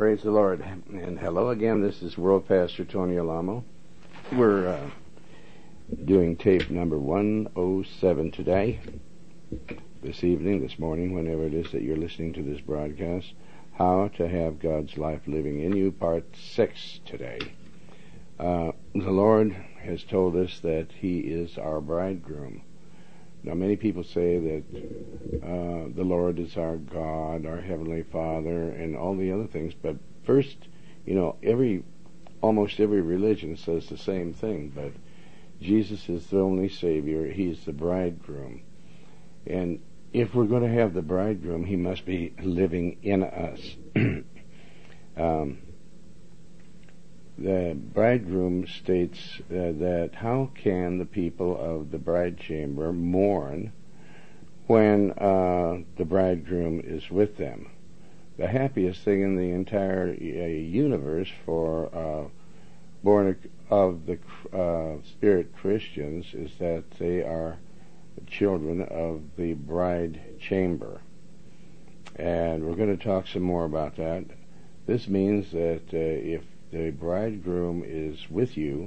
Praise the Lord. And hello again. This is World Pastor Tony Alamo. We're doing tape number 107 today, this evening, this morning, whenever it is that you're listening to this broadcast. How to Have God's Life Living in You, Part 6 today. The Lord has told us that He is our bridegroom. Now, many people say that the Lord is our God, our Heavenly Father, and all the other things. But first, almost every religion says the same thing. But Jesus is the only Savior. He's the bridegroom. And if we're going to have the bridegroom, He must be living in us. The bridegroom states that how can the people of the bride chamber mourn when the bridegroom is with them? The happiest thing in the entire universe for born of the Spirit Christians is that they are children of the bride chamber. And we're going to talk some more about that. This means that if the bridegroom is with you,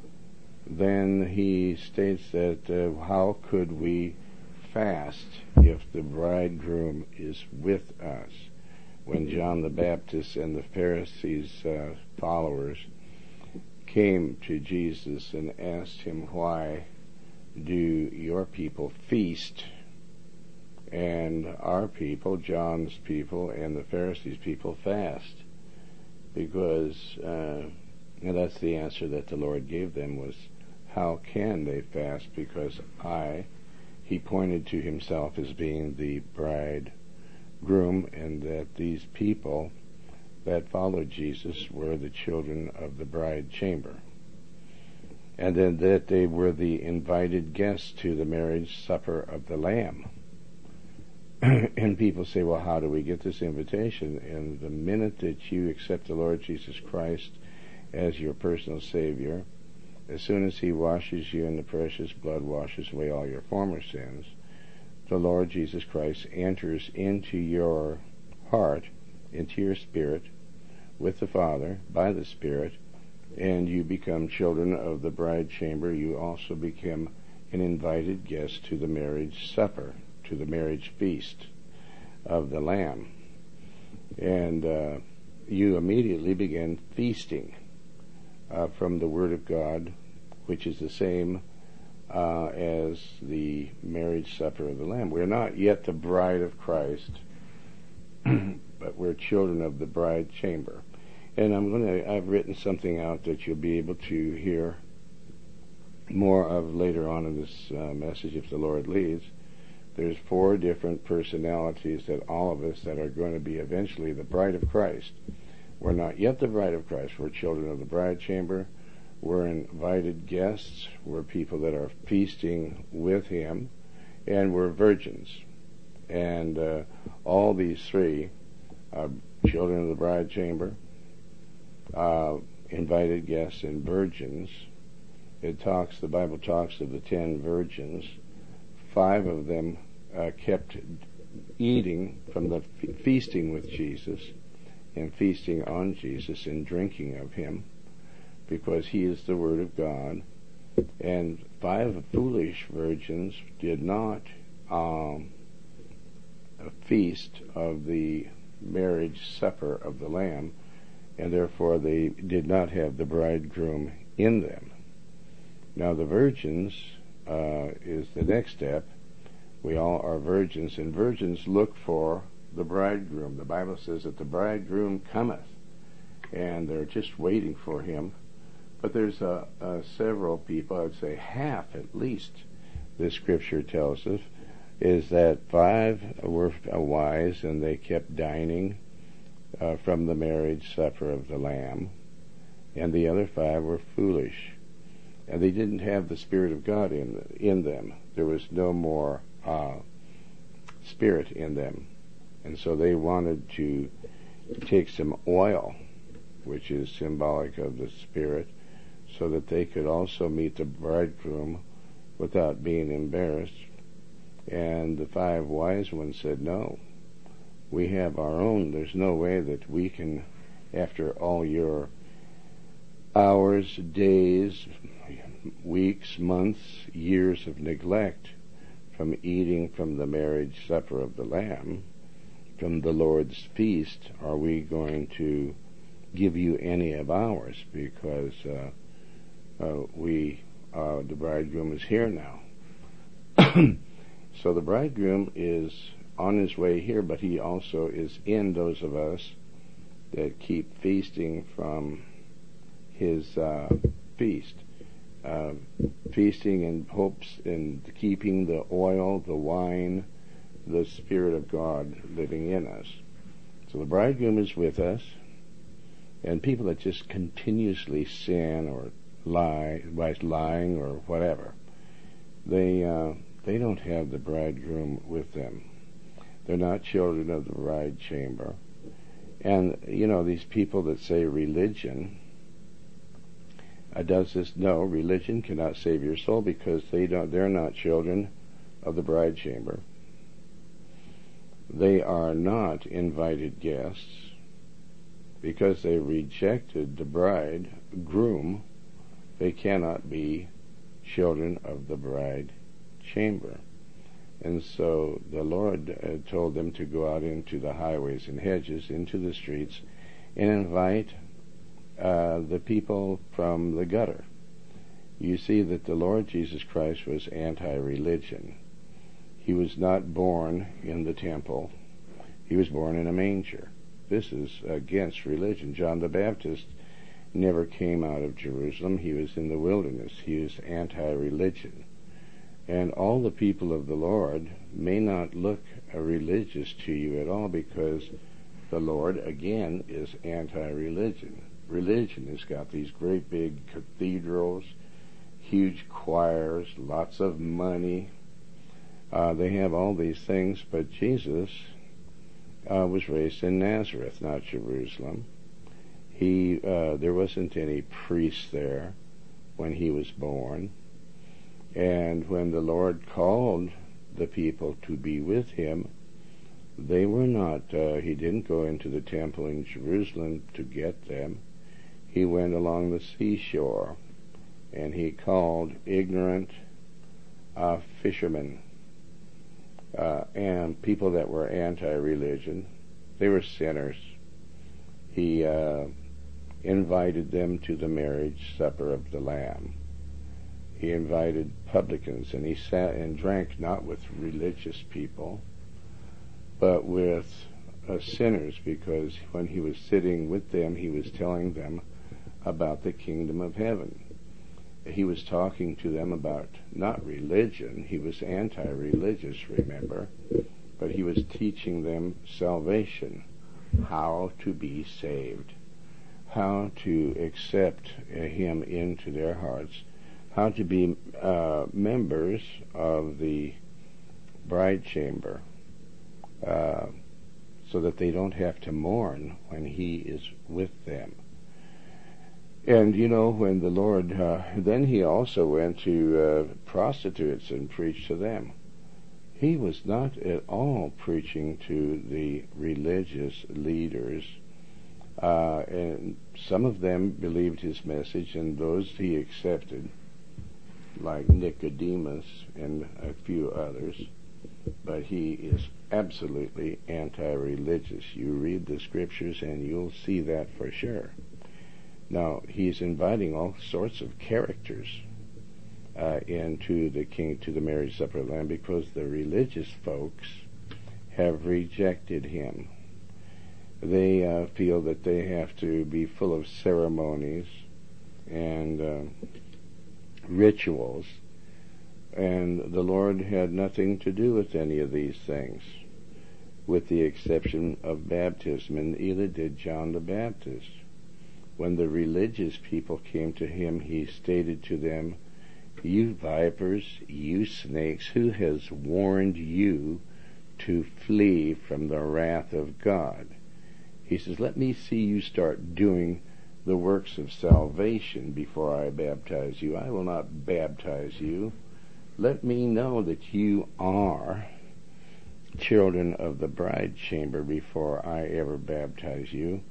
then he states that how could we fast if the bridegroom is with us? When John the Baptist and the Pharisees' followers came to Jesus and asked him, why do your people feast and our people, John's people, and the Pharisees' people fast? Because, and that's the answer that the Lord gave them, was, how can they fast? Because He pointed to Himself as being the bridegroom, and that these people that followed Jesus were the children of the bride chamber. And then that they were the invited guests to the marriage supper of the Lamb. And people say, well, how do we get this invitation? And the minute that you accept the Lord Jesus Christ as your personal Savior, as soon as He washes you in the precious blood, washes away all your former sins, the Lord Jesus Christ enters into your heart, into your spirit, with the Father, by the Spirit, and you become children of the bride chamber. You also become an invited guest to the marriage supper, to the marriage feast of the Lamb. And you immediately begin feasting from the Word of God, which is the same as the marriage supper of the Lamb. We're not yet the bride of Christ, but we're children of the bride chamber. And I've written something out that you'll be able to hear more of later on in this message, if the Lord leads. There's 4 different personalities that all of us that are going to be eventually the bride of Christ. We're not yet the bride of Christ. We're children of the bride chamber. We're invited guests. We're people that are feasting with Him. And we're virgins. And all these 3 are children of the bride chamber, invited guests, and virgins. The Bible talks of the 10 virgins. 5 of them kept eating from the feasting with Jesus and feasting on Jesus and drinking of Him, because He is the Word of God. And 5 foolish virgins did not feast of the marriage supper of the Lamb, and therefore they did not have the bridegroom in them. Now the virgins is the next step. We all are virgins, and virgins look for the bridegroom. The Bible says that the bridegroom cometh, and they're just waiting for Him. But there's several people, I would say half at least, this scripture tells us, is that 5 were wise, and they kept dining from the marriage supper of the Lamb, and the other 5 were foolish. And they didn't have the Spirit of God in them. There was no more Spirit in them. And so they wanted to take some oil, which is symbolic of the Spirit, so that they could also meet the bridegroom without being embarrassed. And the 5 wise ones said, no, we have our own. There's no way that we can after all your hours, days, weeks, months, years of neglect from eating from the marriage supper of the Lamb, from the Lord's feast, are we going to give you any of ours? Because the bridegroom is here now. So the bridegroom is on his way here, but he also is in those of us that keep feasting from his feast. Feasting in hopes and keeping the oil, the wine, the Spirit of God living in us. So the bridegroom is with us, and people that just continuously sin or lie, by lying or whatever, they don't have the bridegroom with them. They're not children of the bride chamber. And, these people that say religion does this. No, religion cannot save your soul because they're not children of the bride chamber. They are not invited guests because they rejected the bridegroom. They cannot be children of the bride chamber. And so the Lord told them to go out into the highways and hedges, into the streets, and invite the people from the gutter. You see that the Lord Jesus Christ was anti-religion. He was not born in the temple. He was born in a manger. This is against religion. John the Baptist never came out of Jerusalem. He was in the wilderness. He was anti-religion. And all the people of the Lord may not look religious to you at all because the Lord, again, is anti-religion. Religion has got these great big cathedrals, huge choirs, lots of money. They have all these things, but Jesus was raised in Nazareth, not Jerusalem. There wasn't any priest there when he was born. And when the Lord called the people to be with him, they were not, he didn't go into the temple in Jerusalem to get them. He went along the seashore, and he called ignorant fishermen and people that were anti-religion. They were sinners. He invited them to the marriage supper of the Lamb. He invited publicans, and he sat and drank not with religious people, but with sinners, because when he was sitting with them, he was telling them about the kingdom of heaven. He was talking to them about not religion. He was anti-religious, remember, but he was teaching them salvation, how to be saved, how to accept him into their hearts, how to be members of the bride chamber, so that they don't have to mourn when he is with them. And when the Lord, then he also went to prostitutes and preached to them. He was not at all preaching to the religious leaders, and some of them believed his message, and those he accepted, like Nicodemus and a few others, but he is absolutely anti-religious. You read the scriptures and you'll see that for sure. Now, he's inviting all sorts of characters into the marriage supper of the Lamb, because the religious folks have rejected him. They feel that they have to be full of ceremonies and rituals, and the Lord had nothing to do with any of these things, with the exception of baptism, and neither did John the Baptist. When the religious people came to him, he stated to them, "You vipers, you snakes, who has warned you to flee from the wrath of God?" He says, "Let me see you start doing the works of salvation before I baptize you. I will not baptize you. Let me know that you are children of the bride chamber before I ever baptize you.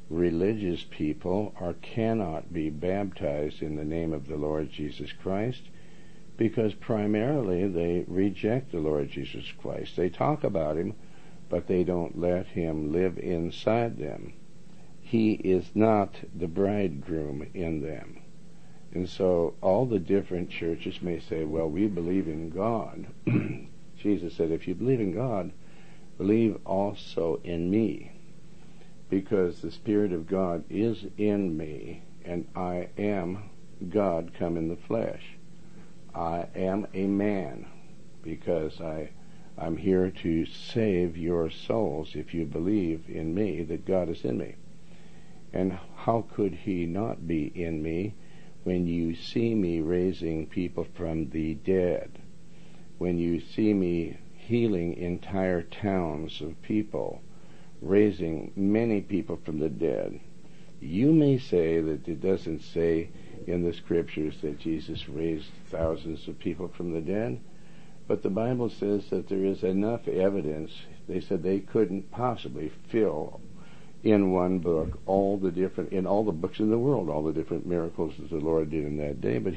religious people cannot be baptized in the name of the Lord Jesus Christ, because primarily they reject the Lord Jesus Christ. They talk about him, but they don't let him live inside them. He is not the bridegroom in them. And so all the different churches may say, well, we believe in God. Jesus said, if you believe in God, believe also in me, because the Spirit of God is in me, and I am God come in the flesh. I am a man, because I'm here to save your souls if you believe in me, that God is in me. And how could he not be in me when you see me raising people from the dead, when you see me healing entire towns of people, raising many people from the dead? You may say that it doesn't say in the scriptures that Jesus raised thousands of people from the dead, but the Bible says that there is enough evidence. They said they couldn't possibly fill in one book in all the books in the world, all the different miracles that the Lord did in that day. But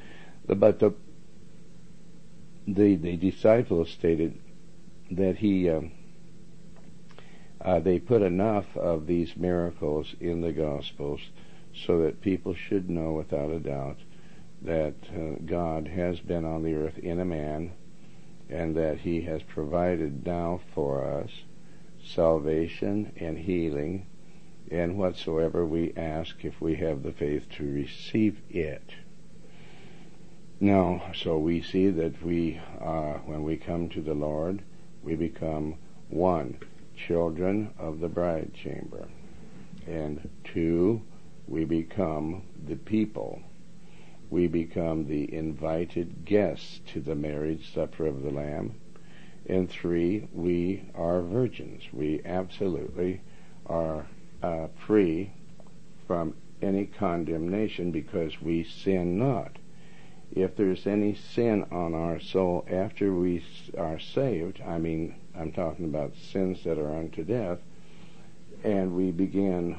the disciples stated that they put enough of these miracles in the Gospels so that people should know without a doubt that God has been on the earth in a man, and that he has provided now for us salvation and healing, and whatsoever we ask, if we have the faith to receive it. Now, so we see that when we come to the Lord, we become one, children of the bride chamber, and two, we become the people. We become the invited guests to the marriage supper of the Lamb. And three, we are virgins. We absolutely are free from any condemnation, because we sin not. If there's any sin on our soul after we are saved, I'm talking about sins that are unto death, and we begin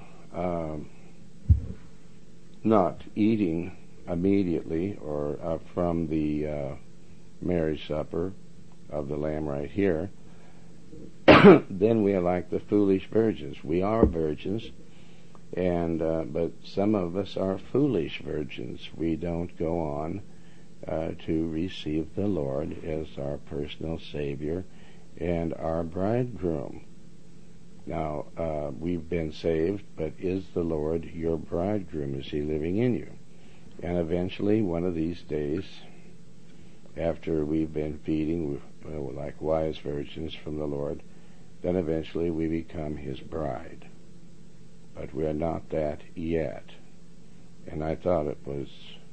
not eating immediately or from the marriage supper of the Lamb right here, then we are like the foolish virgins. We are virgins, and but some of us are foolish virgins. We don't go on to receive the Lord as our personal Savior and our bridegroom. Now, we've been saved, but is the Lord your bridegroom? Is he living in you? And eventually, one of these days, after we've been feeding like wise virgins from the Lord, then eventually we become his bride. But we are not that yet. And I thought it was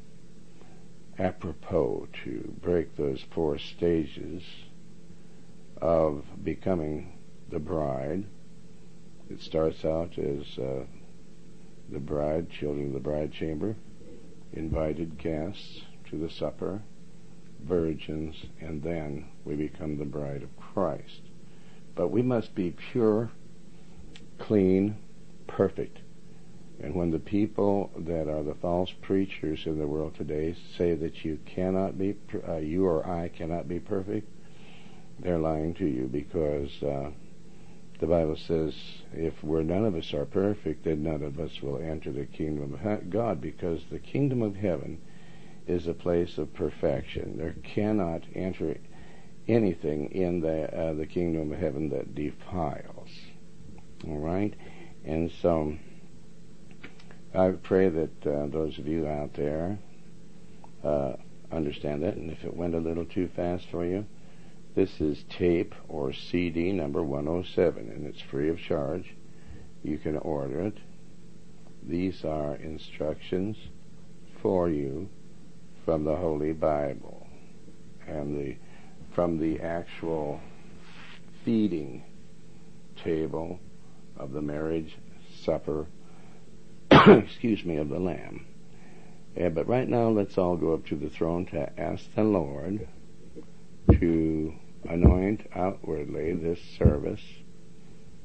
apropos to break those 4 stages of becoming the bride. It starts out as the bride, children of the bride chamber, invited guests to the supper, virgins, and then we become the bride of Christ. But we must be pure, clean, perfect. And when the people that are the false preachers in the world today say that you or I cannot be perfect, they're lying to you, because the Bible says if none of us are perfect, then none of us will enter the kingdom of God, because the kingdom of heaven is a place of perfection. There cannot enter anything in the kingdom of heaven that defiles. All right? And so I pray that those of you out there understand that. And if it went a little too fast for you, this is tape or CD number 107, and it's free of charge. You can order it. These are instructions for you from the Holy Bible, and from the actual feeding table of the marriage supper excuse me, of the Lamb. But right now, let's all go up to the throne to ask the Lord to anoint outwardly this service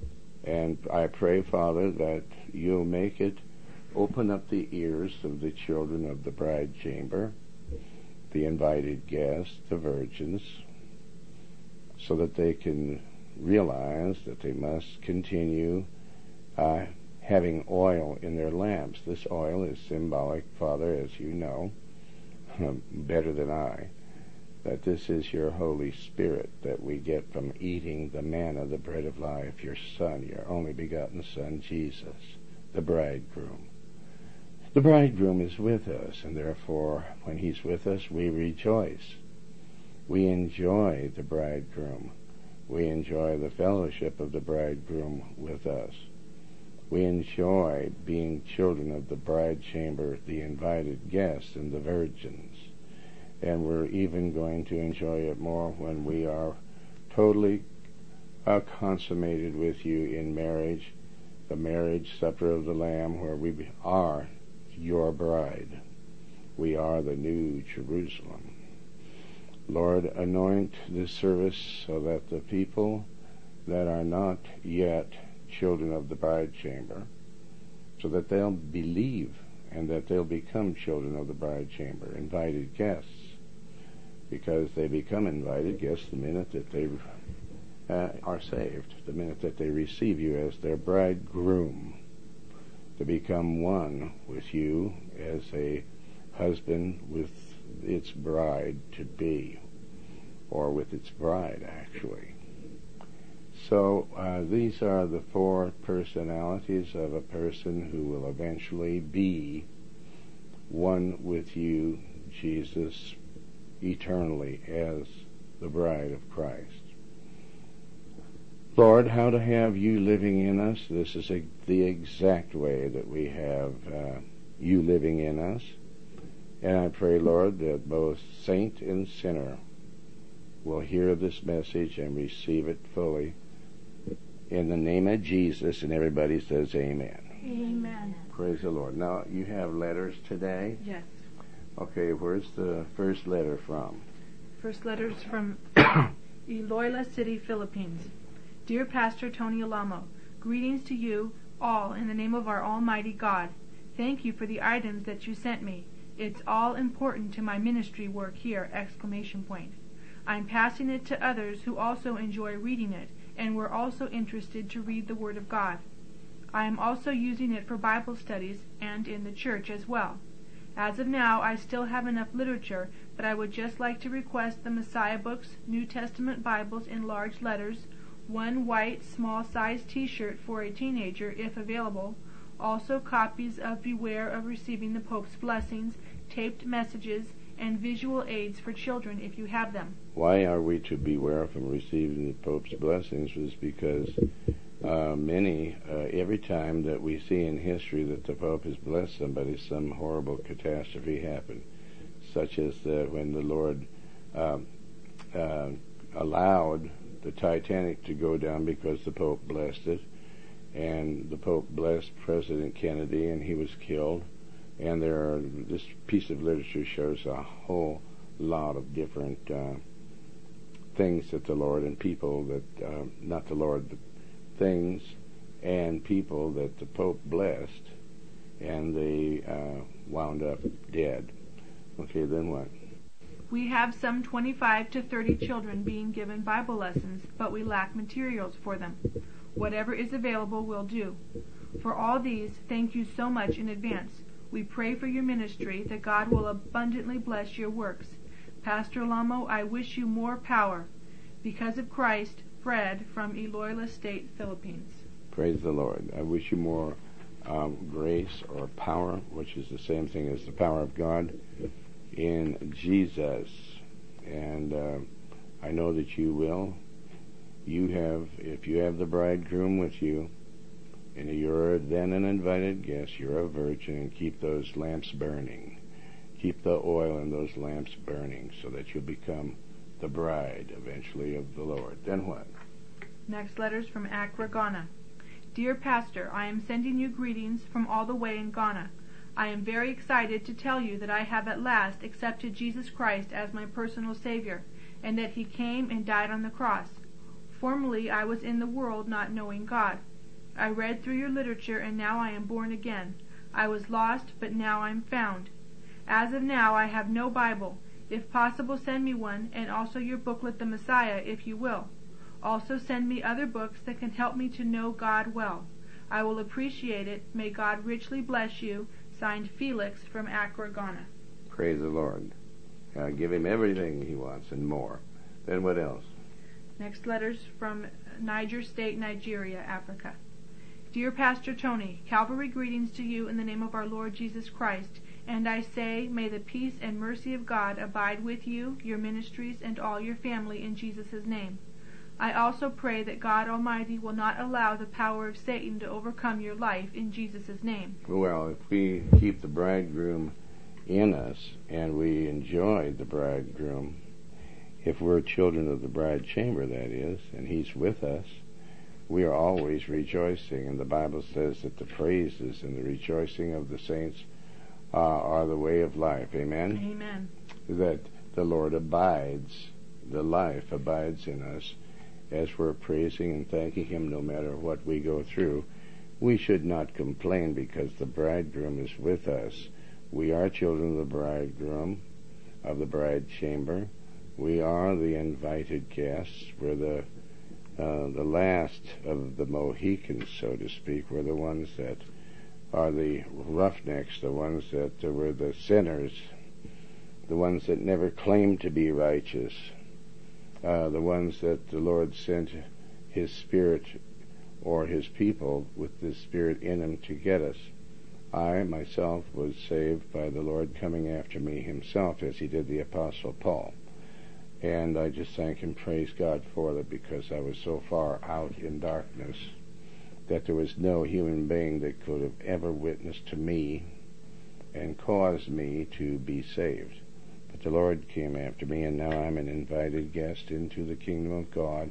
And I pray, Father, that you'll make it open up the ears of the children of the bride chamber, the invited guests, the virgins, so that they can realize that they must continue having oil in their lamps. This oil is symbolic, Father, as you know, better than I, that this is your Holy Spirit that we get from eating the manna, the bread of life, your Son, your only begotten Son, Jesus, the bridegroom. The bridegroom is with us, and therefore, when he's with us, we rejoice. We enjoy the bridegroom. We enjoy the fellowship of the bridegroom with us. We enjoy being children of the bride chamber, the invited guests, and the virgins. And we're even going to enjoy it more when we are totally consummated with you in marriage, the marriage supper of the Lamb, where we are your bride. We are the new Jerusalem. Lord, anoint this service so that the people that are not yet children of the bride chamber, so that they'll believe and that they'll become children of the bride chamber, invited guests, because they become invited guests the minute that they are saved, the minute that they receive you as their bridegroom, to become one with you as a husband with its bride to be, or with its bride, actually. So these are the four personalities of a person who will eventually be one with you, Jesus, eternally as the bride of Christ. Lord, how to have you living in us? This is the exact way that we have you living in us. And I pray, Lord, that both saint and sinner will hear this message and receive it fully. In the name of Jesus, and everybody says amen. Amen. Praise the Lord. Now, you have letters today? Yes. Okay, where's the first letter from? First letter is from Iloilo City, Philippines. Dear Pastor Tony Alamo, greetings to you all in the name of our Almighty God. Thank you for the items that you sent me. It's all important to my ministry work here! I'm passing it to others who also enjoy reading it and were also interested to read the Word of God. I am also using it for Bible studies and in the church as well. As of now, I still have enough literature, but I would just like to request the Messiah books, New Testament Bibles in large letters, one white small-sized T-shirt for a teenager if available, also copies of Beware of Receiving the Pope's Blessings, taped messages, and visual aids for children if you have them. Why are we to beware from receiving the Pope's blessings? Was because every time that we see in history that the Pope has blessed somebody, some horrible catastrophe happened, such as when the Lord allowed the Titanic to go down because the Pope blessed it, and the Pope blessed President Kennedy and he was killed. And this piece of literature shows a whole lot of different things that the Lord and people that, not the Lord, but things and people that the Pope blessed, and they wound up dead. Okay, then what? We have some 25 to 30 children being given Bible lessons, but we lack materials for them. Whatever is available will do. For all these, thank you so much in advance. We pray for your ministry, that God will abundantly bless your works. Pastor Alamo, I wish you more power. Because of Christ, Fred from Iloilo State, Philippines. Praise the Lord. I wish you more grace or power, which is the same thing as the power of God, in Jesus. And I know that you will. If you have the bridegroom with you, and you're then an invited guest, you're a virgin, and keep those lamps burning. Keep the oil in those lamps burning so that you'll become the bride eventually of the Lord. Then what? Next letter's from Accra, Ghana. Dear Pastor, I am sending you greetings from all the way in Ghana. I am very excited to tell you that I have at last accepted Jesus Christ as my personal Savior, and that He came and died on the cross. Formerly I was in the world not knowing God. I read through your literature, and now I am born again. I was lost, but now I'm found. As of now, I have no Bible. If possible, send me one, and also your booklet, The Messiah, if you will. Also send me other books that can help me to know God well. I will appreciate it. May God richly bless you. Signed, Felix from Accra, Ghana. Praise the Lord. Give him everything he wants and more. Then what else? Next letter's from Niger State, Nigeria, Africa. Dear Pastor Tony, Calvary greetings to you in the name of our Lord Jesus Christ, and I say, may the peace and mercy of God abide with you, your ministries, and all your family in Jesus' name. I also pray that God Almighty will not allow the power of Satan to overcome your life in Jesus' name. Well, if we keep the bridegroom in us and we enjoy the bridegroom, if we're children of the bride chamber, that is, and he's with us, we are always rejoicing. And the Bible says that the praises and the rejoicing of the saints are the way of life. Amen? Amen. That the Lord abides, the life abides in us as we're praising and thanking him no matter what we go through. We should not complain because the bridegroom is with us. We are children of the bridegroom, of the bride chamber. We are the invited guests. We're the last of the Mohicans, so to speak. We're the ones that are the roughnecks, the ones that were the sinners, the ones that never claimed to be righteous, the ones that the Lord sent his Spirit or his people with the Spirit in them to get us. I, myself, was saved by the Lord coming after me himself, as he did the Apostle Paul. And I just thank and praise God for that, because I was so far out in darkness that there was no human being that could have ever witnessed to me and caused me to be saved. But the Lord came after me, and now I'm an invited guest into the kingdom of God,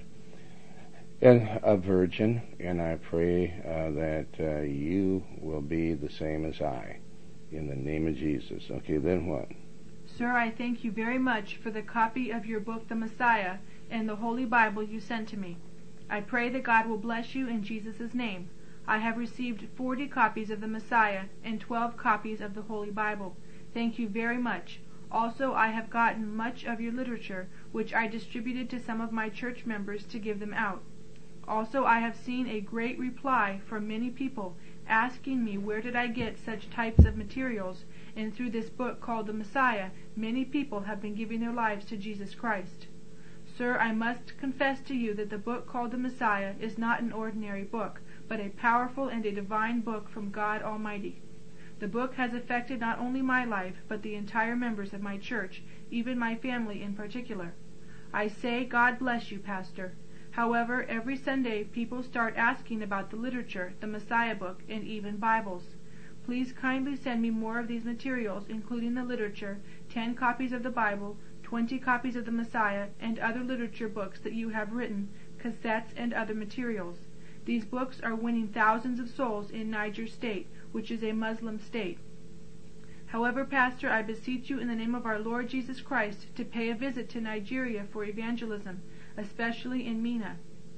and a virgin, and I pray that you will be the same as I, in the name of Jesus. Okay, then what? Sir, I thank you very much for the copy of your book, The Messiah, and the Holy Bible you sent to me. I pray that God will bless you in Jesus' name. I have received 40 copies of The Messiah and 12 copies of the Holy Bible. Thank you very much. Also, I have gotten much of your literature, which I distributed to some of my church members to give them out. Also, I have seen a great reply from many people asking me where did I get such types of materials, and through this book called The Messiah, many people have been giving their lives to Jesus Christ. Sir, I must confess to you that the book called The Messiah is not an ordinary book, but a powerful and a divine book from God Almighty. The book has affected not only my life, but the entire members of my church, even my family in particular. I say, God bless you, Pastor. However, every Sunday people start asking about the literature, the Messiah book, and even Bibles. Please kindly send me more of these materials, including the literature, 10 copies of the Bible, 20 copies of the Messiah, and other literature books that you have written, cassettes, and other materials. These books are winning thousands of souls in Niger State, which is a Muslim state. However, Pastor, I beseech you in the name of our Lord Jesus Christ to pay a visit to Nigeria for evangelism, especially in Mina.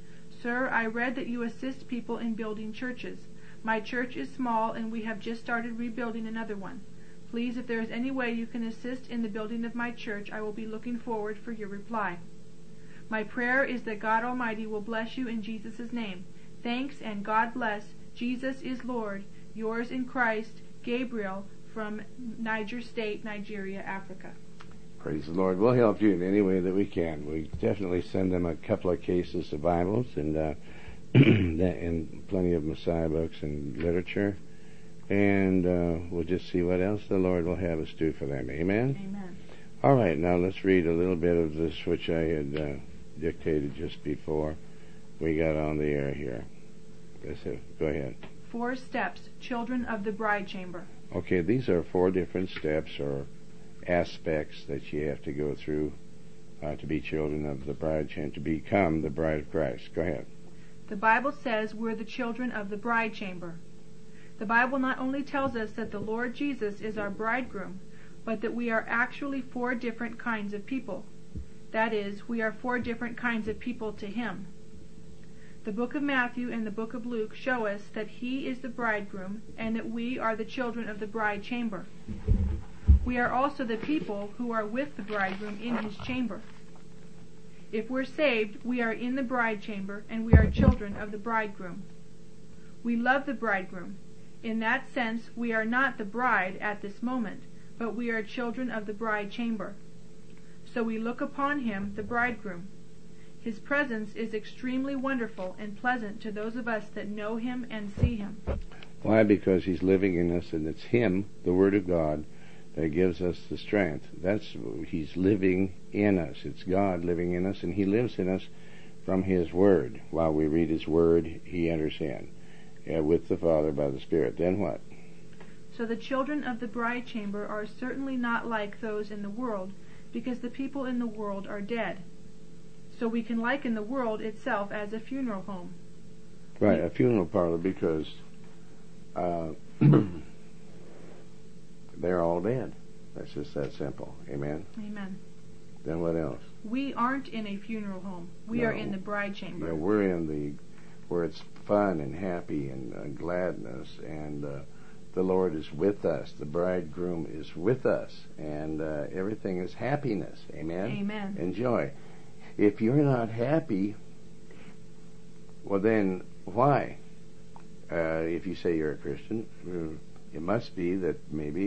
Sir, I read that you assist people in building churches. My church is small, and we have just started rebuilding another one. Please, if there is any way you can assist in the building of my church, I will be looking forward for your reply. My prayer is that God Almighty will bless you in Jesus' name. Thanks, and God bless. Jesus is Lord. Yours in Christ, Gabriel, from Niger State, Nigeria, Africa. Praise the Lord. We'll help you in any way that we can. We definitely send them a couple of cases of Bibles and and plenty of Messiah books and literature. And we'll just see what else the Lord will have us do for them. Amen? Amen. All right, now let's read a little bit of this which I had dictated just before we got on the air here. Go ahead. 4 steps, children of the bride chamber. Okay, these are 4 different steps or aspects that you have to go through to be children of the bride chamber, to become the bride of Christ. Go ahead. The Bible says we're the children of the bride chamber. The Bible not only tells us that the Lord Jesus is our bridegroom, but that we are actually 4 different kinds of people. That is, we are 4 different kinds of people to Him. The book of Matthew and the book of Luke show us that he is the bridegroom and that we are the children of the bride chamber. We are also the people who are with the bridegroom in his chamber. If we're saved, we are in the bride chamber and we are children of the bridegroom. We love the bridegroom. In that sense, we are not the bride at this moment, but we are children of the bride chamber. So we look upon him, the bridegroom. His presence is extremely wonderful and pleasant to those of us that know him and see him. Why? Because he's living in us, and it's him, the Word of God, that gives us the strength. He's living in us. It's God living in us, and he lives in us from his Word. While we read his Word, he enters in with the Father by the Spirit. Then what? So the children of the bride chamber are certainly not like those in the world, because the people in the world are dead. So we can liken the world itself as a funeral home. Right, a funeral parlor, because they're all dead. That's just that simple. Amen? Amen. Then what else? We aren't in a funeral home. We are in the bride chamber. Yeah, we're in where it's fun and happy and gladness, and the Lord is with us. The bridegroom is with us, and everything is happiness. Amen? Amen. And joy. If you're not happy, well then, why? If you say you're a Christian, it must be that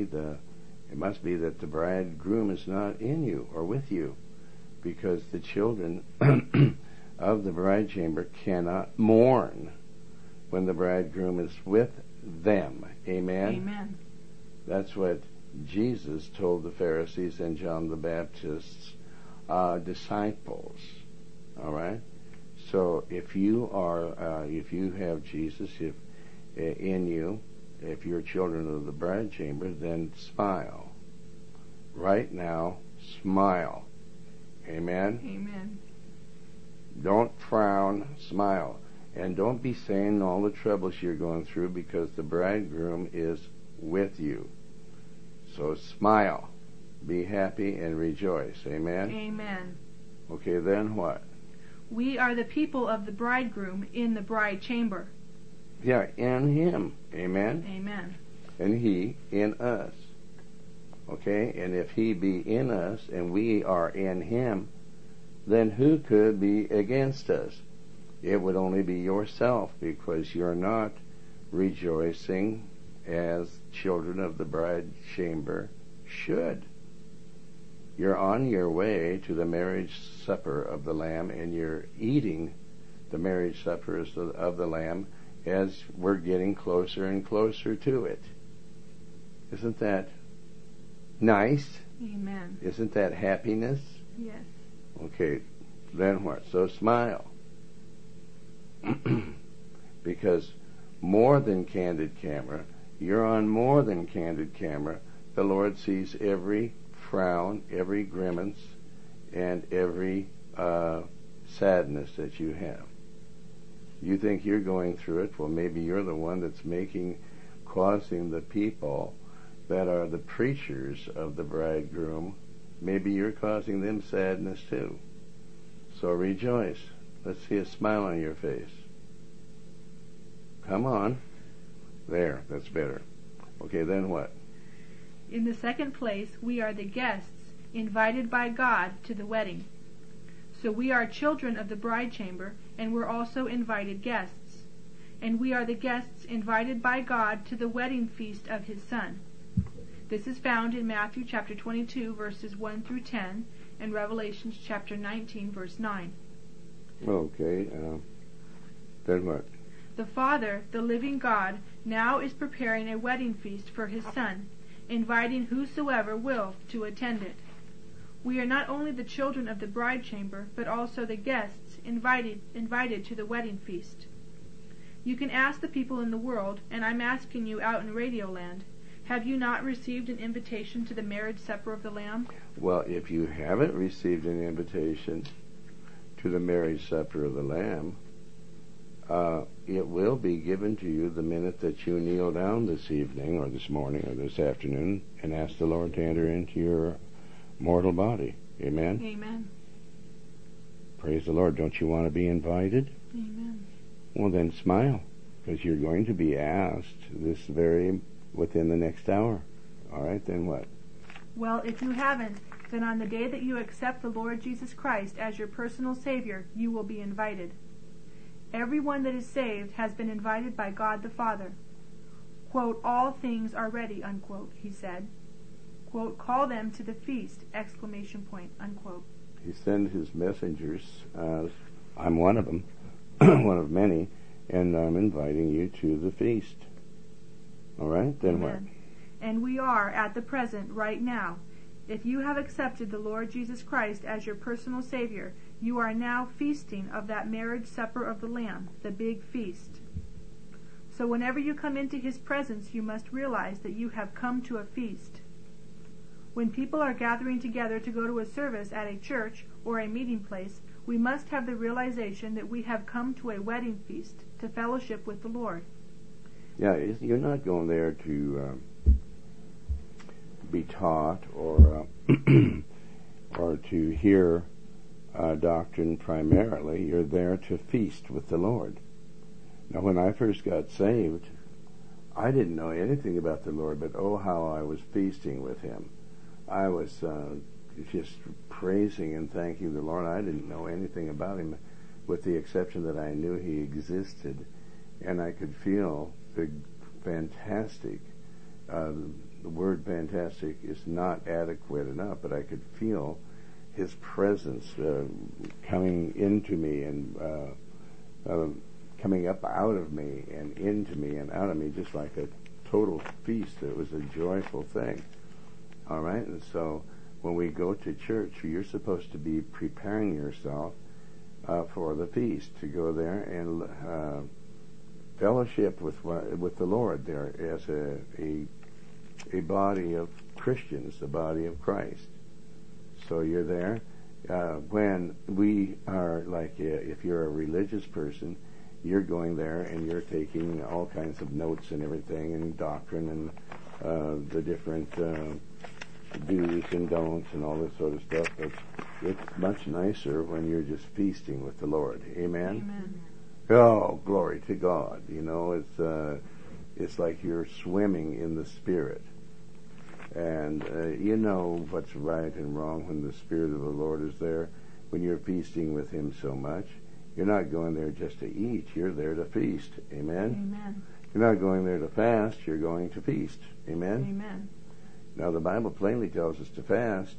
the bridegroom is not in you or with you, because the children of the bride chamber cannot mourn when the bridegroom is with them. Amen? Amen. That's what Jesus told the Pharisees and John the Baptist's disciples. All right. So if you have Jesus in you, if you're children of the bride chamber, then smile. Right now, smile. Amen. Amen. Don't frown. Smile, and don't be saying all the troubles you're going through, because the bridegroom is with you. So smile. Be happy and rejoice. Amen? Amen. Okay, then what? We are the people of the bridegroom in the bride chamber. Yeah, in him. Amen? Amen. And he in us. Okay? And if he be in us and we are in him, then who could be against us? It would only be yourself, because you're not rejoicing as children of the bride chamber should. You're on your way to the marriage supper of the Lamb, and you're eating the marriage supper of the Lamb as we're getting closer and closer to it. Isn't that nice? Amen. Isn't that happiness? Yes. Okay, then what? So smile. Because more than candid camera, you're on more than candid camera. The Lord sees every frown, every grimace, and every sadness that you have. You think you're going through it? Well, maybe you're the one that's causing the people that are the preachers of the bridegroom, maybe you're causing them sadness too. So rejoice. Let's see a smile on your face. Come on. There, that's better. Okay, then what? In the second place, we are the guests invited by God to the wedding. So we are children of the bride chamber, and we're also invited guests. And we are the guests invited by God to the wedding feast of his Son. This is found in Matthew chapter 22, verses 1 through 10, and Revelations chapter 19, verse 9. Okay, then what? The Father, the living God, now is preparing a wedding feast for his Son, inviting whosoever will to attend it. We are not only the children of the bride chamber, but also the guests invited to the wedding feast. You can ask the people in the world, and I'm asking you out in Radioland, have you not received an invitation to the marriage supper of the Lamb? Well, if you haven't received an invitation to the marriage supper of the Lamb, it will be given to you the minute that you kneel down this evening or this morning or this afternoon and ask the Lord to enter into your mortal body. Amen? Amen. Praise the Lord. Don't you want to be invited? Amen. Well, then smile, because you're going to be asked within the next hour. All right, then what? Well, if you haven't, then on the day that you accept the Lord Jesus Christ as your personal Savior, you will be invited. Everyone that is saved has been invited by God the Father. Quote, all things are ready, unquote, he said. Quote, call them to the feast, exclamation point, unquote. He sends his messengers. I'm one of them, one of many, and I'm inviting you to the feast. All right, then Amen. What? And we are, at the present, right now. If you have accepted the Lord Jesus Christ as your personal Savior, you are now feasting of that marriage supper of the Lamb, the big feast. So whenever you come into His presence, you must realize that you have come to a feast. When people are gathering together to go to a service at a church or a meeting place, we must have the realization that we have come to a wedding feast, to fellowship with the Lord. Yeah, you're not going there to be taught or or to hear doctrine primarily. You're there to feast with the Lord. Now, when I first got saved, I didn't know anything about the Lord, but oh, how I was feasting with Him. I was just praising and thanking the Lord. I didn't know anything about Him, with the exception that I knew He existed, and I could feel the fantastic. The word fantastic is not adequate enough, but I could feel His presence coming into me and coming up out of me and into me and out of me, just like a total feast. It was a joyful thing. All right? And so when we go to church, you're supposed to be preparing yourself for the feast, to go there and fellowship with the Lord there as a body of Christians, the body of Christ. So you're there. When we are, like, if you're a religious person, you're going there and you're taking all kinds of notes and everything, and doctrine and the different do's and don'ts and all this sort of stuff. But it's much nicer when you're just feasting with the Lord. Amen? Amen. Oh, glory to God. You know, it's like you're swimming in the Spirit. And you know what's right and wrong when the Spirit of the Lord is there, when you're feasting with Him so much. You're not going there just to eat. You're there to feast. Amen? Amen. You're not going there to fast. You're going to feast. Amen? Amen. Now, the Bible plainly tells us to fast,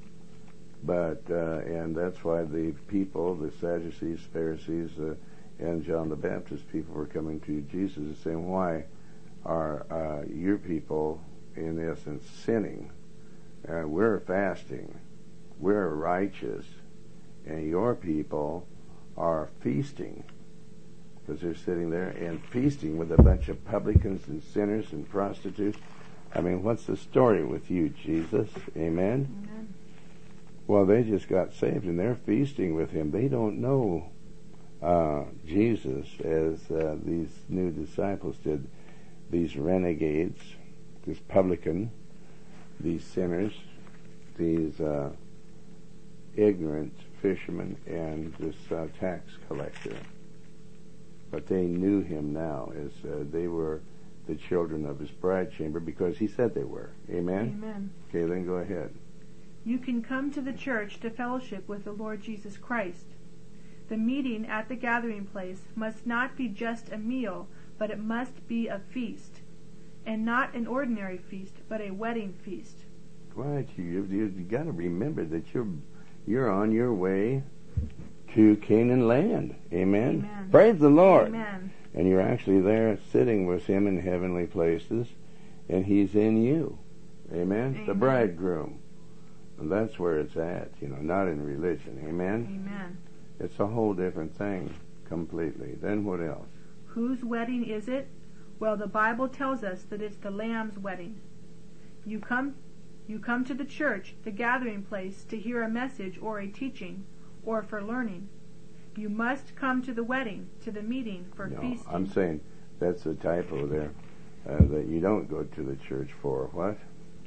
but and that's why the people, the Sadducees, Pharisees, and John the Baptist, people were coming to Jesus and saying, why are your people, in essence, sinning? We're fasting. We're righteous. And your people are feasting, because they're sitting there and feasting with a bunch of publicans and sinners and prostitutes. I mean, what's the story with you, Jesus? Amen? Amen. Well, they just got saved and they're feasting with Him. They don't know Jesus as these new disciples did. These renegades, this publican, these sinners, these ignorant fishermen, and this tax collector. But they knew Him now as they were the children of His bride chamber, because He said they were. Amen? Amen. Okay, then go ahead. You can come to the church to fellowship with the Lord Jesus Christ. The meeting at the gathering place must not be just a meal, but it must be a feast. And not an ordinary feast, but a wedding feast. Right, you got to remember that you're on your way to Canaan land. Amen? Amen. Praise the Lord. Amen. And you're actually there sitting with Him in heavenly places, and He's in you. Amen? Amen. The bridegroom. And that's where it's at, not in religion. Amen? Amen. It's a whole different thing completely. Then what else? Whose wedding is it? Well, the Bible tells us that it's the Lamb's wedding. You come to the church, the gathering place, to hear a message or a teaching, or for learning. You must come to the wedding, to the meeting for feasting. I'm saying that's a typo there, that you don't go to the church for what?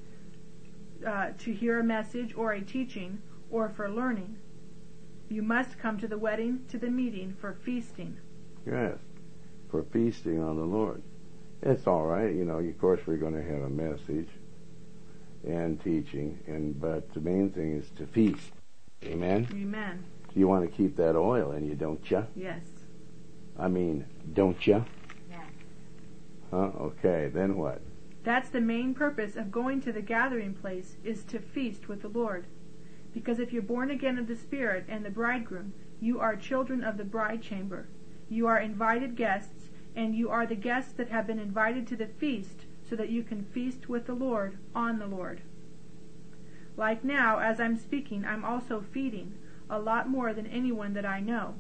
To hear a message or a teaching, or for learning. You must come to the wedding, to the meeting for feasting. Yes. for feasting on the Lord. It's all right, of course we're going to have a message and teaching, but the main thing is to feast. Amen? Amen. You want to keep that oil in you, don't you? Yes. Don't you? Yeah. Huh? Okay, then what? That's the main purpose of going to the gathering place, is to feast with the Lord. Because if you're born again of the Spirit and the bridegroom, you are children of the bride chamber. You are invited guests, and you are the guests that have been invited to the feast so that you can feast with the Lord on the Lord. Like now, as I'm speaking, I'm also feeding, a lot more than anyone that I know.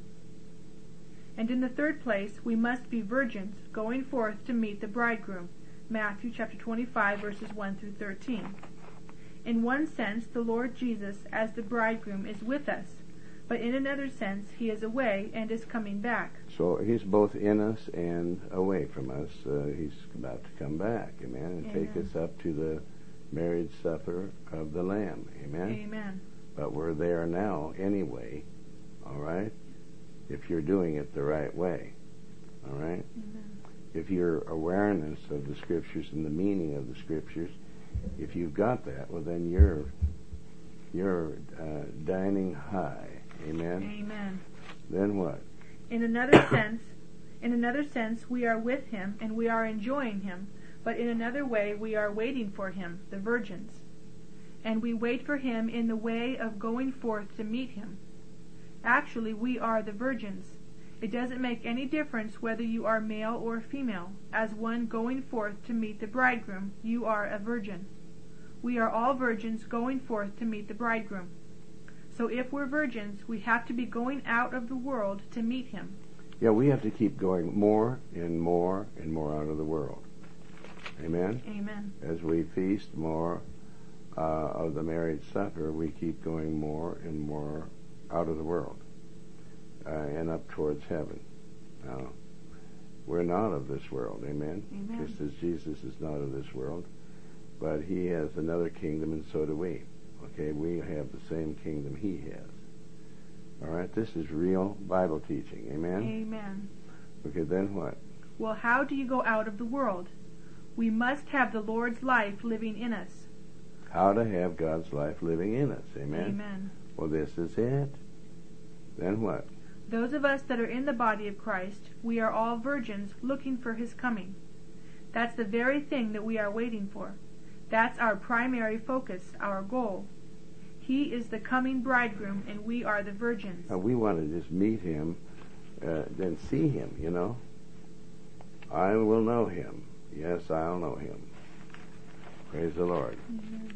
And in the third place, we must be virgins, going forth to meet the bridegroom. Matthew chapter 25, verses 1 through 13. In one sense, the Lord Jesus, as the bridegroom, is with us, but in another sense, he is away and is coming back. So he's both in us and away from us. He's about to come back, amen, and take us up to the marriage supper of the Lamb, amen? Amen. But we're there now anyway, all right? If you're doing it the right way, all right? Amen. If your awareness of the Scriptures and the meaning of the Scriptures, if you've got that, well then you're dining high, amen? Amen. Then what? In another sense, we are with him and we are enjoying him, but in another way we are waiting for him, the virgins. And we wait for him in the way of going forth to meet him. Actually, we are the virgins. It doesn't make any difference whether you are male or female. As one going forth to meet the bridegroom, you are a virgin. We are all virgins going forth to meet the bridegroom. So if we're virgins, we have to be going out of the world to meet him. Yeah, we have to keep going more and more and more out of the world. Amen? Amen. As we feast more of the marriage supper, we keep going more and more out of the world and up towards heaven. Now, we're not of this world, amen? Amen. Just as Jesus is not of this world, but he has another kingdom, and so do we. Okay, we have the same kingdom he has. All right, this is real Bible teaching, amen? Amen. Okay, then what? Well, how do you go out of the world? We must have the Lord's life living in us. How to have God's life living in us, amen? Amen. Well, this is it. Then what? Those of us that are in the body of Christ, we are all virgins looking for his coming. That's the very thing that we are waiting for. That's our primary focus, our goal. He is the coming bridegroom, and we are the virgins. Now, we want to just meet him, then see him, I will know him. Yes, I'll know him. Praise the Lord. Amen.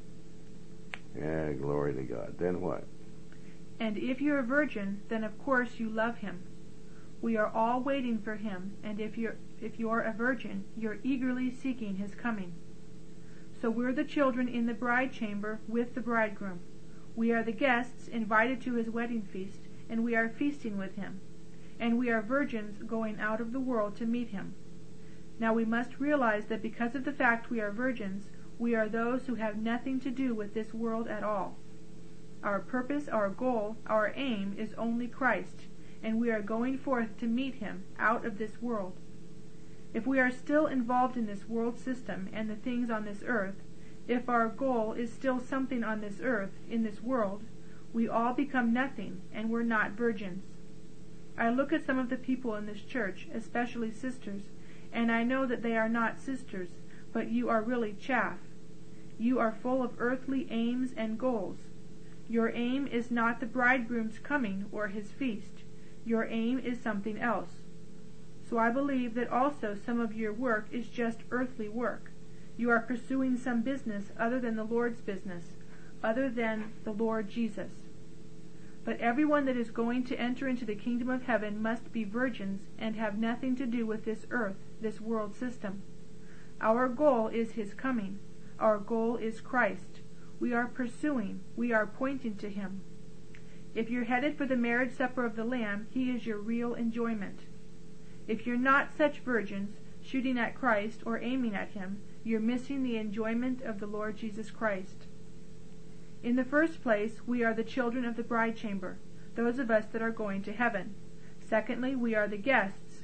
Yeah, glory to God. Then what? And if you're a virgin, then of course you love him. We are all waiting for him, and if you're a virgin, you're eagerly seeking his coming. So we're the children in the bride chamber with the bridegroom. We are the guests invited to his wedding feast, and we are feasting with him. And we are virgins going out of the world to meet him. Now we must realize that because of the fact we are virgins, we are those who have nothing to do with this world at all. Our purpose, our goal, our aim is only Christ, and we are going forth to meet him out of this world. If we are still involved in this world system and the things on this earth, if our goal is still something on this earth, in this world, we all become nothing, and we're not virgins. I look at some of the people in this church, especially sisters, and I know that they are not sisters, but you are really chaff. You are full of earthly aims and goals. Your aim is not the bridegroom's coming or his feast. Your aim is something else. So I believe that also some of your work is just earthly work. You are pursuing some business other than the Lord's business, other than the Lord Jesus. But everyone that is going to enter into the kingdom of heaven must be virgins and have nothing to do with this earth, this world system. Our goal is his coming. Our goal is Christ. We are pursuing. We are pointing to him. If you're headed for the marriage supper of the Lamb, he is your real enjoyment. If you're not such virgins, shooting at Christ or aiming at him, you're missing the enjoyment of the Lord Jesus Christ. In the first place, we are the children of the bride chamber, those of us that are going to heaven. Secondly, we are the guests.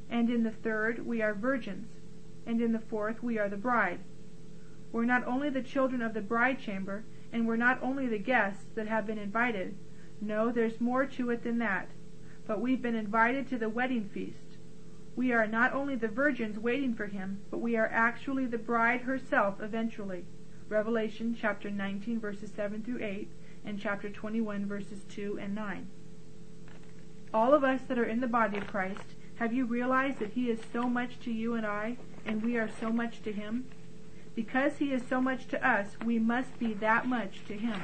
and in the third we are virgins, and in the fourth we are the bride. We're not only the children of the bride chamber, and we're not only the guests that have been invited. No, there's more to it than that. But we've been invited to the wedding feast. We are not only the virgins waiting for him, but we are actually the bride herself eventually. Revelation chapter 19 verses 7 through 8 and chapter 21 verses 2 and 9. All of us that are in the body of Christ, have you realized that he is so much to you and I, and we are so much to him? Because he is so much to us, we must be that much to him.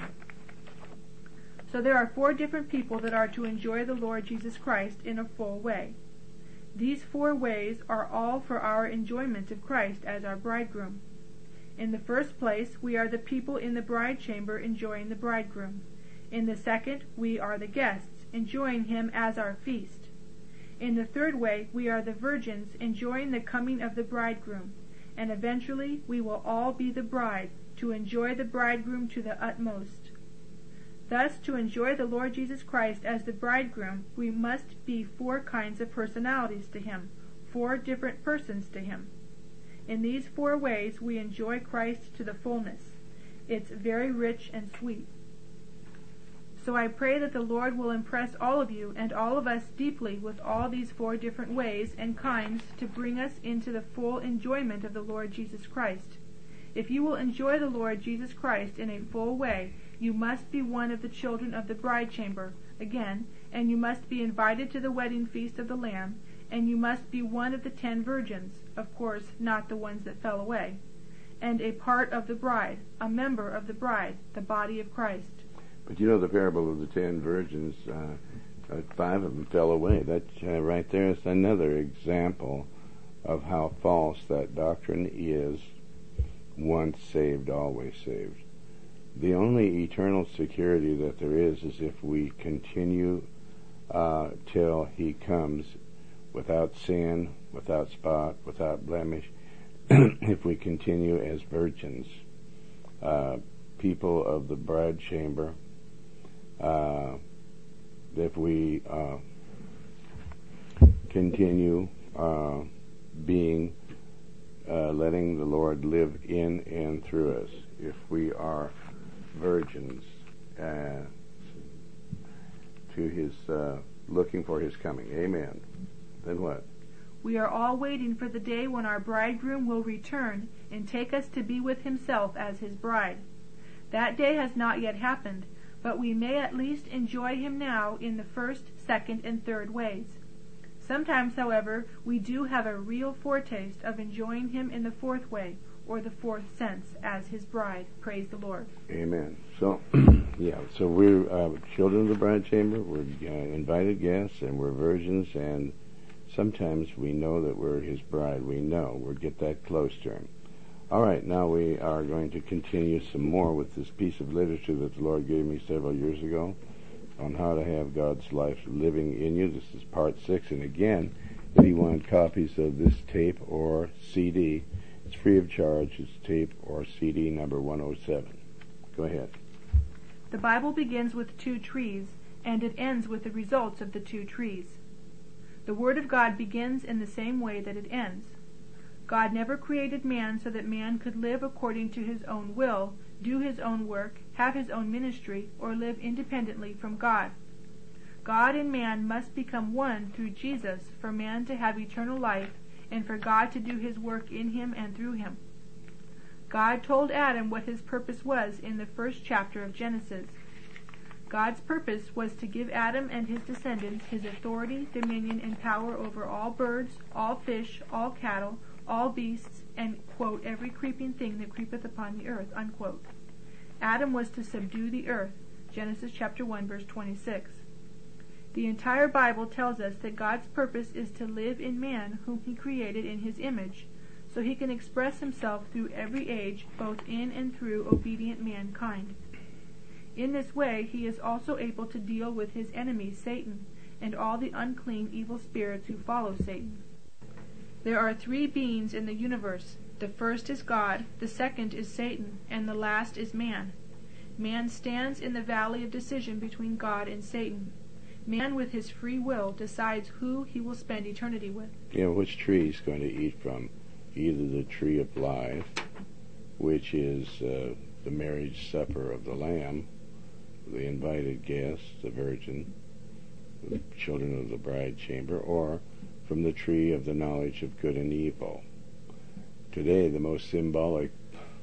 So there are 4 different people that are to enjoy the Lord Jesus Christ in a full way. These 4 ways are all for our enjoyment of Christ as our bridegroom. In the first place, we are the people in the bride chamber enjoying the bridegroom. In the second, we are the guests, enjoying him as our feast. In the third way, we are the virgins enjoying the coming of the bridegroom. And eventually, we will all be the bride, to enjoy the bridegroom to the utmost. Thus, to enjoy the Lord Jesus Christ as the bridegroom, we must be 4 kinds of personalities to him, 4 different persons to him. In these 4 ways, we enjoy Christ to the fullness. It's very rich and sweet. So I pray that the Lord will impress all of you and all of us deeply with all these 4 different ways and kinds to bring us into the full enjoyment of the Lord Jesus Christ. If you will enjoy the Lord Jesus Christ in a full way, you must be one of the children of the bride chamber, again, and you must be invited to the wedding feast of the Lamb, and you must be one of the 10 virgins, of course not the ones that fell away, and a part of the bride, a member of the bride, the body of Christ. But you know the parable of the 10 virgins, 5 of them fell away. That right there is another example of how false that doctrine is. Once saved, always saved. The only eternal security that there is if we continue till he comes without sin, without spot, without blemish, if we continue as virgins, people of the bride chamber, if we continue being letting the Lord live in and through us, if we are virgins to his looking for his coming. Amen. Then what? We are all waiting for the day when our bridegroom will return and take us to be with himself as his bride. That day has not yet happened, but we may at least enjoy him now in the first, second, and third ways. Sometimes, however, we do have a real foretaste of enjoying him in the 4th way, or the 4th sense, as his bride. Praise the Lord. Amen. So, so we're children of the bride chamber, we're invited guests, and we're virgins, and sometimes we know that we're his bride. We'll get that close to him. All right, now we are going to continue some more with this piece of literature that the Lord gave me several years ago on how to have God's life living in you. This is part 6, and again, if you want copies of this tape or CD, it's free of charge. It's tape or CD number 107. Go ahead. The Bible begins with 2 trees, and it ends with the results of the 2 trees. The Word of God begins in the same way that it ends. God never created man so that man could live according to his own will, do his own work, have his own ministry, or live independently from God. God and man must become one through Jesus for man to have eternal life and for God to do his work in him and through him. God told Adam what his purpose was in the 1st chapter of Genesis. God's purpose was to give Adam and his descendants his authority, dominion, and power over all birds, all fish, all cattle, all beasts, and, quote, every creeping thing that creepeth upon the earth, unquote. Adam was to subdue the earth, Genesis chapter 1, verse 26. The entire Bible tells us that God's purpose is to live in man whom he created in his image, so he can express himself through every age, both in and through obedient mankind. In this way, he is also able to deal with his enemy, Satan, and all the unclean evil spirits who follow Satan. There are 3 beings in the universe. The first is God, the second is Satan, and the last is man. Man stands in the valley of decision between God and Satan. Man with his free will decides who he will spend eternity with. You know, which tree he's going to eat from. Either the tree of life, which is the marriage supper of the Lamb, the invited guests, the virgin, the children of the bride chamber, or from the tree of the knowledge of good and evil. Today, the most symbolic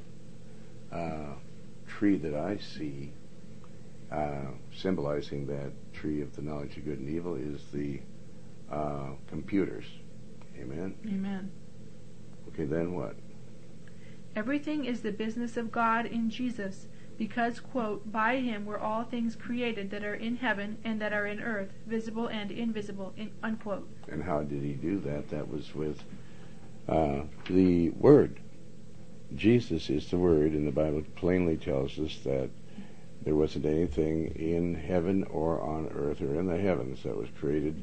tree that I see symbolizing that tree of the knowledge of good and evil is the computers. Amen? Amen. Okay, then what? Everything is the business of God in Jesus, because, quote, by him were all things created that are in heaven and that are in earth, visible and invisible, unquote. And how did he do that? That was with the Word. Jesus is the Word, and the Bible plainly tells us that there wasn't anything in heaven or on earth or in the heavens that was created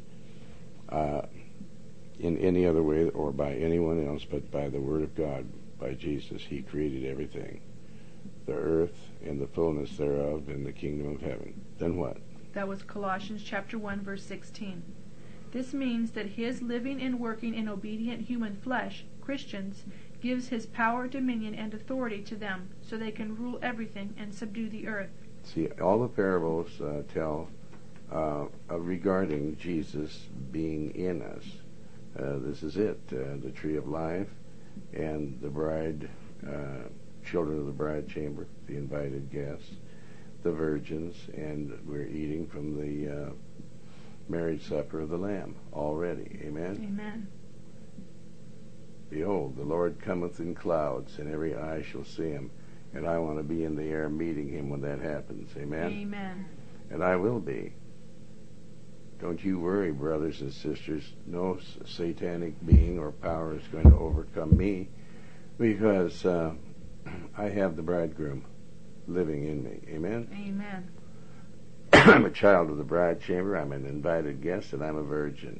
in any other way or by anyone else but by the Word of God, by Jesus. He created everything. The earth and the fullness thereof and the kingdom of heaven. Then what? That was Colossians chapter 1, verse 16. This means that his living and working in obedient human flesh, Christians, gives his power, dominion, and authority to them, so they can rule everything and subdue the earth. See, all the parables tell regarding Jesus being in us. This is it, the tree of life and the bride, children of the bride chamber, the invited guests, the virgins, and we're eating from the marriage supper of the Lamb already. Amen? Amen. Behold, the Lord cometh in clouds, and every eye shall see him. And I want to be in the air meeting him when that happens. Amen? Amen. And I will be. Don't you worry, brothers and sisters. No satanic being or power is going to overcome me, because I have the bridegroom living in me. Amen? Amen. I'm a child of the bride chamber. I'm an invited guest, and I'm a virgin.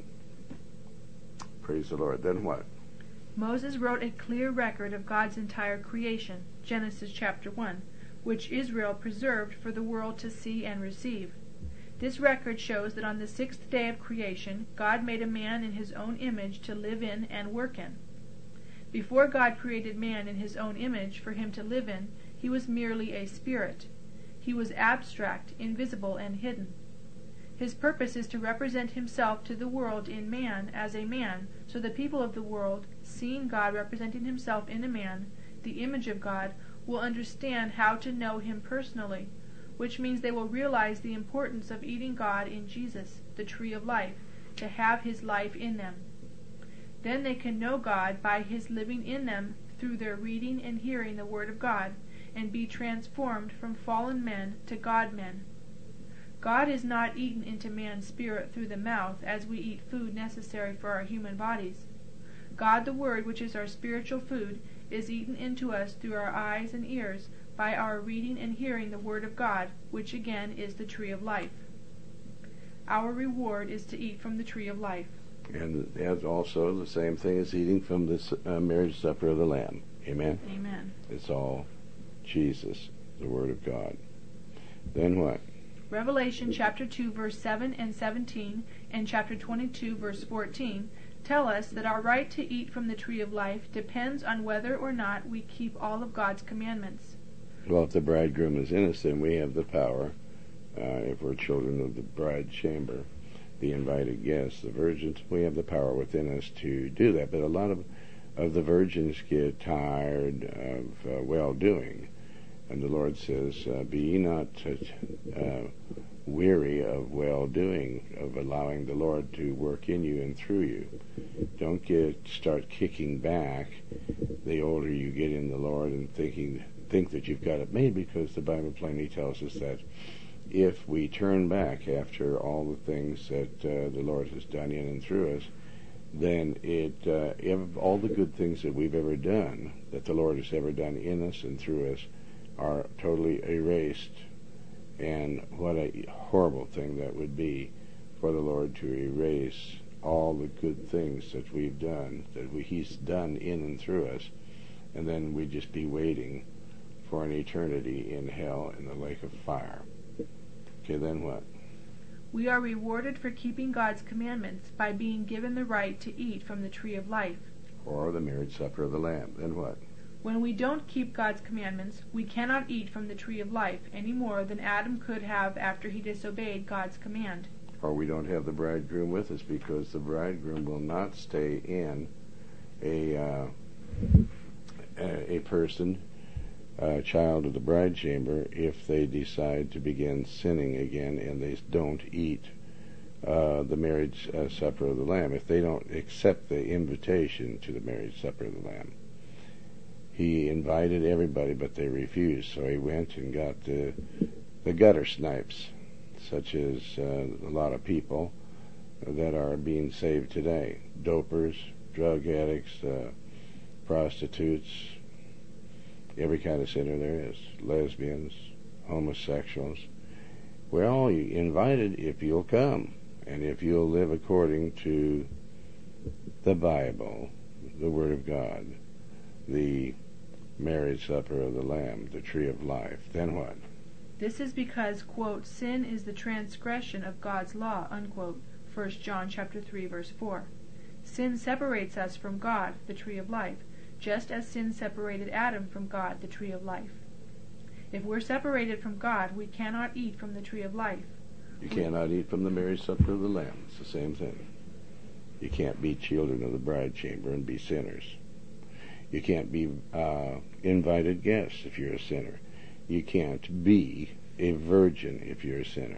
Praise the Lord. Then what? Moses wrote a clear record of God's entire creation, Genesis chapter 1, which Israel preserved for the world to see and receive. This record shows that on the sixth day of creation, God made a man in his own image to live in and work in. Before God created man in his own image for him to live in, he was merely a spirit. He was abstract, invisible, and hidden. His purpose is to represent himself to the world in man as a man, so the people of the world, seeing God representing himself in a man, the image of God, will understand how to know him personally, which means they will realize the importance of eating God in Jesus, the tree of life, to have his life in them. Then they can know God by his living in them through their reading and hearing the Word of God, and be transformed from fallen men to God-men. God is not eaten into man's spirit through the mouth as we eat food necessary for our human bodies. God the Word, which is our spiritual food, is eaten into us through our eyes and ears by our reading and hearing the Word of God, which again is the tree of life. Our reward is to eat from the tree of life. And that's also the same thing as eating from the marriage supper of the Lamb. Amen? Amen. It's all Jesus, the Word of God. Then what? Revelation chapter 2, verse 7 and 17, and chapter 22, verse 14, tell us that our right to eat from the tree of life depends on whether or not we keep all of God's commandments. Well, if the bridegroom is in us, then we have the power, if we're children of the bride chamber, the invited guests, the virgins, we have the power within us to do that. But a lot of the virgins get tired of well-doing. And the Lord says, be ye not weary of well-doing, of allowing the Lord to work in you and through you. Don't start kicking back the older you get in the Lord and think that you've got it made, because the Bible plainly tells us that if we turn back after all the things that the Lord has done in and through us, then all the good things that we've ever done, that the Lord has ever done in us and through us, are totally erased. And what a horrible thing that would be for the Lord to erase all the good things that we've done, that He's done in and through us, and then we'd just be waiting for an eternity in hell in the lake of fire. Okay, then what? We are rewarded for keeping God's commandments by being given the right to eat from the tree of life. Or the marriage supper of the Lamb. Then what? When we don't keep God's commandments, we cannot eat from the tree of life any more than Adam could have after he disobeyed God's command. Or we don't have the bridegroom with us because the bridegroom will not stay in a person, a child of the bride chamber, if they decide to begin sinning again and they don't eat the marriage supper of the Lamb, if they don't accept the invitation to the marriage supper of the Lamb. He invited everybody, but they refused, so he went and got the gutter snipes, such as a lot of people that are being saved today. Dopers, drug addicts, prostitutes, every kind of sinner there is, lesbians, homosexuals. We're all invited if you'll come, and if you'll live according to the Bible, the Word of God, the marriage supper of the Lamb, the tree of life. Then what? This is because, quote, sin is the transgression of God's law, unquote, 1 John chapter 3, verse 4. Sin separates us from God, the tree of life, just as sin separated Adam from God, the tree of life. If we're separated from God, we cannot eat from the tree of life. You cannot eat from the marriage supper of the Lamb. It's the same thing. You can't be children of the bride chamber and be sinners. You can't be invited guests if you're a sinner. You can't be a virgin if you're a sinner.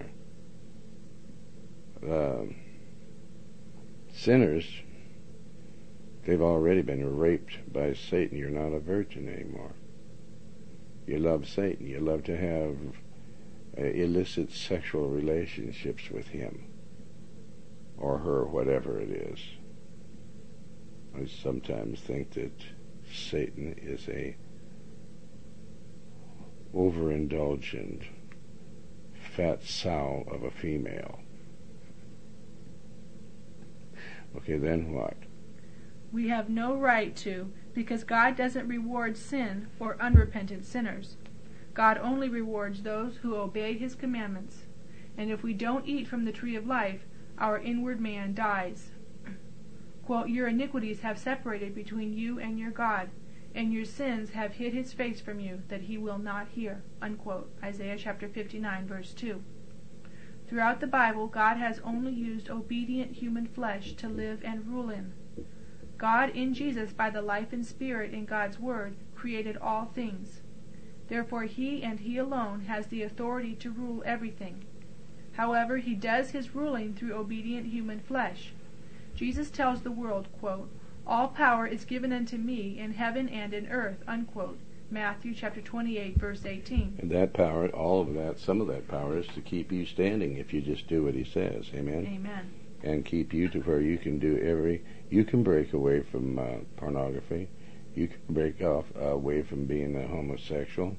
Sinners, they've already been raped by Satan. You're not a virgin anymore. You love Satan. You love to have illicit sexual relationships with him or her, whatever it is. I sometimes think that Satan is a overindulgent fat sow of a female. Okay, then what? We have no right to, because God doesn't reward sin or unrepentant sinners. God only rewards those who obey His commandments. And if we don't eat from the tree of life, our inward man dies. Quote, your iniquities have separated between you and your God, and your sins have hid His face from you, that He will not hear. Unquote. Isaiah chapter 59, verse 2. Throughout the Bible, God has only used obedient human flesh to live and rule in. God in Jesus, by the life and spirit in God's Word, created all things. Therefore He and He alone has the authority to rule everything. However, He does His ruling through obedient human flesh. Jesus tells the world, quote, all power is given unto me in heaven and in earth, unquote. Matthew chapter 28, verse 18. And that power, all of that, some of that power is to keep you standing if you just do what He says. Amen? Amen. And keep you to where you can do you can break away from pornography. You can break off away from being a homosexual.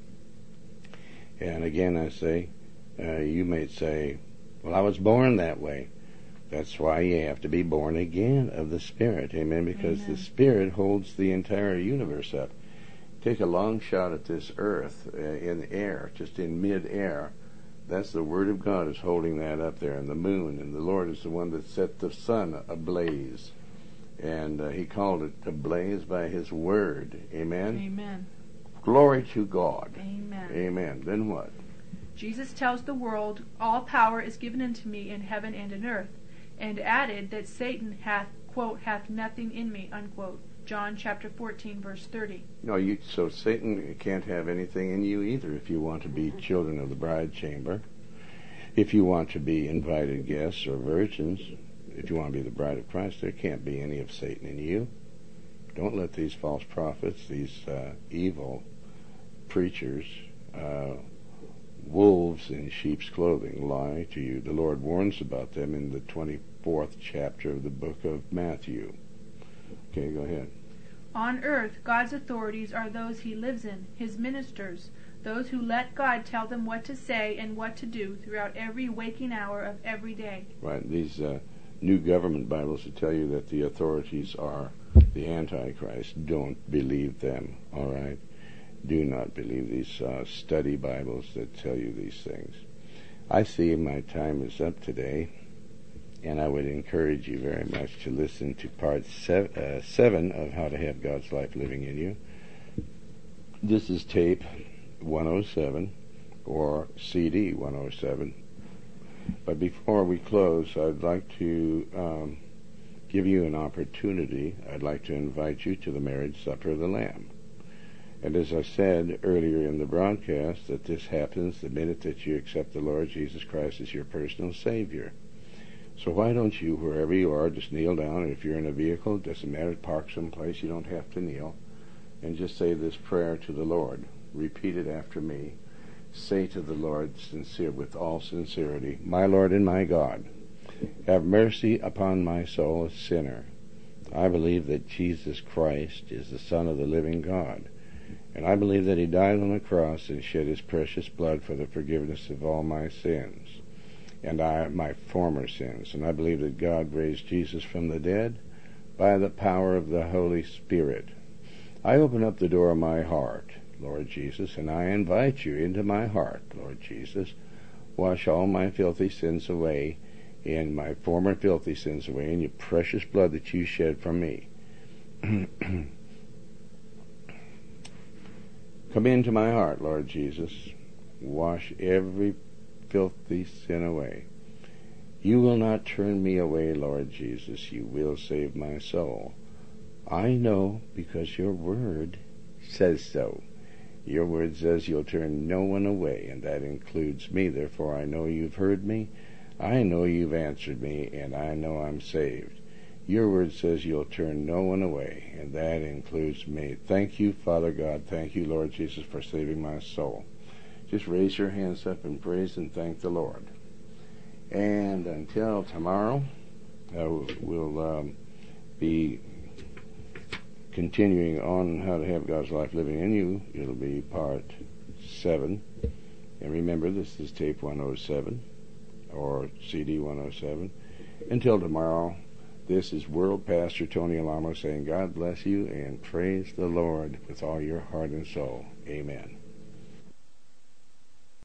And again, I say, you may say, well, I was born that way. That's why you have to be born again of the Spirit. Amen? Because Amen. the Spirit holds the entire universe up. Take a long shot at this earth in the air, just in mid-air. That's the Word of God is holding that up there, and the moon, and the Lord is the one that set the sun ablaze. And He called it ablaze by His Word. Amen? Amen. Glory to God. Amen. Amen. Then what? Jesus tells the world, all power is given unto me in heaven and in earth, and added that Satan hath, quote, hath nothing in me, unquote. John chapter 14, verse 30. No, so Satan can't have anything in you either if you want to be children of the bride chamber. If you want to be invited guests or virgins, if you want to be the bride of Christ, there can't be any of Satan in you. Don't let these false prophets, these evil preachers, wolves in sheep's clothing, lie to you. The Lord warns about them in the 24th chapter of the book of Matthew. Okay, go ahead. On earth, God's authorities are those He lives in, His ministers, those who let God tell them what to say and what to do throughout every waking hour of every day. Right. These new government Bibles that tell you that the authorities are the Antichrist. Don't believe them, all right? Do not believe these study Bibles that tell you these things. I see my time is up today, and I would encourage you very much to listen to part 7 of How to Have God's Life Living in You. This is tape 107 or CD 107. But before we close, I'd like to give you an opportunity. I'd like to invite you to the marriage supper of the Lamb. And as I said earlier in the broadcast, that this happens the minute that you accept the Lord Jesus Christ as your personal Savior. So why don't you, wherever you are, just kneel down. And if you're in a vehicle, it doesn't matter, park someplace, you don't have to kneel. And just say this prayer to the Lord. Repeat it after me. Say to the Lord, with all sincerity, "My Lord and my God, have mercy upon my soul, a sinner. I believe that Jesus Christ is the Son of the living God. And I believe that He died on the cross and shed His precious blood for the forgiveness of all my sins, and my former sins. And I believe that God raised Jesus from the dead by the power of the Holy Spirit. I open up the door of my heart, Lord Jesus, and I invite you into my heart, Lord Jesus. Wash all my filthy sins away, and my former filthy sins away, in your precious blood that you shed for me. Come into my heart, Lord Jesus. Wash every filthy sin away. You will not turn me away, Lord Jesus. You will save my soul. I know, because your word says so. Your word says you'll turn no one away, and that includes me. Therefore, I know you've heard me. I know you've answered me, and I know I'm saved. Your word says you'll turn no one away, and that includes me. Thank you, Father God. Thank you, Lord Jesus, for saving my soul. Just raise your hands up and praise and thank the Lord. And until tomorrow, we'll be continuing on How to Have God's Life Living in You. It'll be part 7. And remember, this is tape 107 or CD 107. Until tomorrow, this is World Pastor Tony Alamo saying God bless you and praise the Lord with all your heart and soul. Amen.